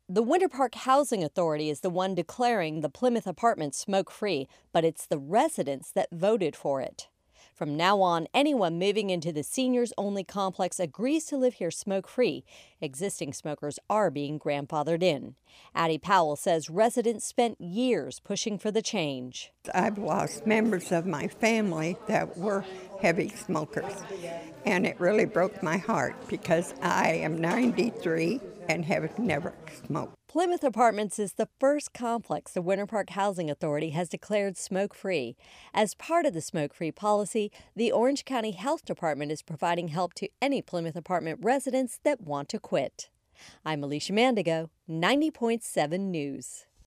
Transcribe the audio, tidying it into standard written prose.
The Winter Park Housing Authority is the one declaring the Plymouth apartment smoke-free, but it's the residents that voted for it. From now on, anyone moving into the seniors-only complex agrees to live here smoke-free. Existing smokers are being grandfathered in. Addie Powell says residents spent years pushing for the change. I've lost members of my family that were heavy smokers, and it really broke my heart because I am 93 and have never smoked. Plymouth Apartments is the first complex the Winter Park Housing Authority has declared smoke-free. As part of the smoke-free policy, the Orange County Health Department is providing help to any Plymouth apartment residents that want to quit. I'm Alicia Mandigo, 90.7 News.